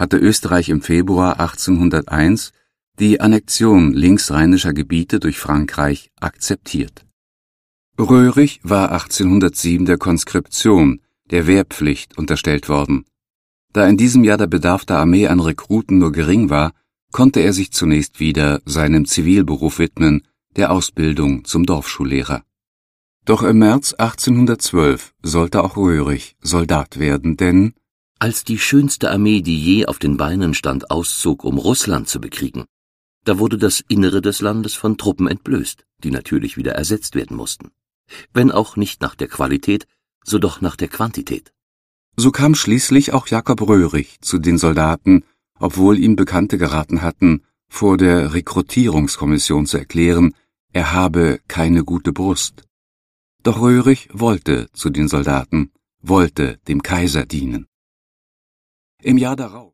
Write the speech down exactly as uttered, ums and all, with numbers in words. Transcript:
hatte Österreich im Februar achtzehnhunderteins die Annexion linksrheinischer Gebiete durch Frankreich akzeptiert. Röhrig war achtzehnhundertsieben der Conscription, der Wehrpflicht, unterstellt worden. Da in diesem Jahr der Bedarf der Armee an Rekruten nur gering war, konnte er sich zunächst wieder seinem Zivilberuf widmen, der Ausbildung zum Dorfschullehrer. Doch im März achtzehnhundertzwölf sollte auch Röhrig Soldat werden, denn als die schönste Armee, die je auf den Beinen stand, auszog, um Russland zu bekriegen, da wurde das Innere des Landes von Truppen entblößt, die natürlich wieder ersetzt werden mussten. Wenn auch nicht nach der Qualität, so doch nach der Quantität. So kam schließlich auch Jakob Röhrig zu den Soldaten, obwohl ihm Bekannte geraten hatten, vor der Rekrutierungskommission zu erklären, er habe keine gute Brust. Doch Röhrig wollte zu den Soldaten, wollte dem Kaiser dienen. Im Jahr darauf